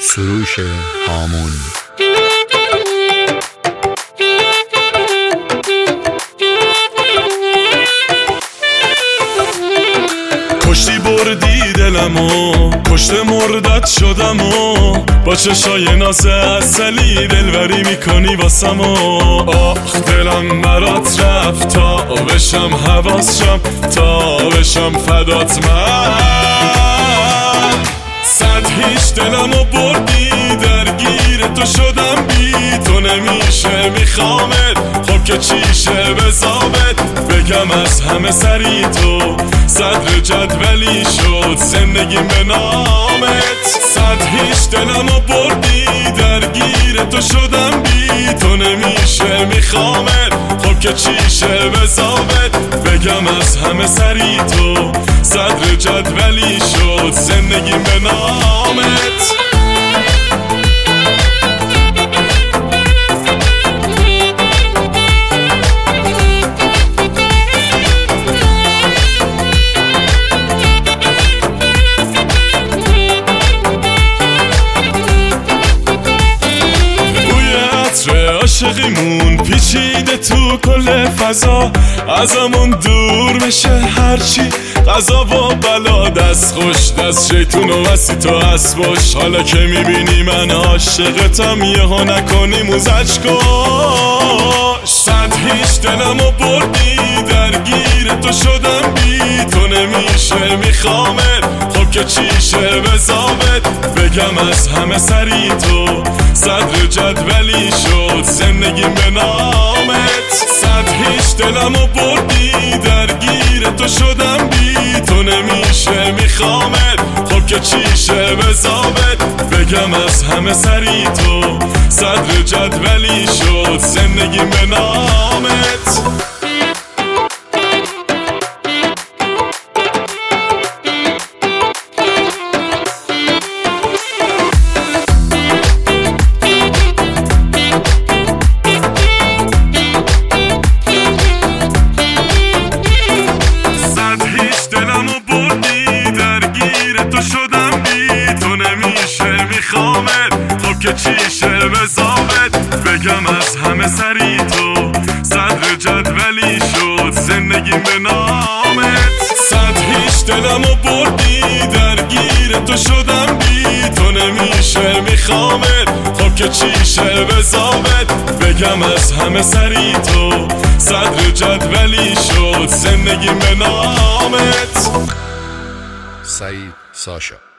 سروش هامون. کشتی بردی دلمو، کشته مردت شدمو، با چشای ناز اصلی دلبری میکنی واسمو. آخ دلم برات رفت تا بشم حواسشم، تا بشم فدات من. صد هیچ دلمو بردی، درگیر تو شدم، بی تو نمیشه میخوامت. خب که چیشه بزابت، بگم از همه سری تو صدر جدولی شد زندگیم به نامت. صد هیچ دلمو بردی، درگیر تو شدم، بی تو نمیشه میخوامت. خب که چیشه بزابت، بگم از همه سری تو صدر جدولی شد زندگیم به نامت. عاشقیمون پیچیده تو کل فضا، ازمون دور بشه هرچی قضا و بلا. دست خوش دست شیطون و وسی تو هست باش، حالا که میبینی من عاشقتم یهو نکنی موزش کش. صد هیچ دلمو بردی، درگیر تو شدم، بی تو نمیشه میخوامت. خب که چیشه بزابت، بگم از همه سری تو صدر جدولی شد زندگیم به نامت. صد هیچ دلمو بردی، درگیر تو شدم، بی تو نمیشه میخوامت. خب که چیشه بزابت، بگم از همه سری تو صدر جدولی شد زندگیم به نامت. خب که چیشه بزابت، بگم از همه سری تو صدر جدولی شد زندگیم به نامت. صد هیچ دلمو بردی، درگیر تو شدم، بی تو نمیشه میخوامت. خب که چیشه بزابت، بگم از همه سری تو صدر جدولی شد زندگیم به نامت. سعید ساشا.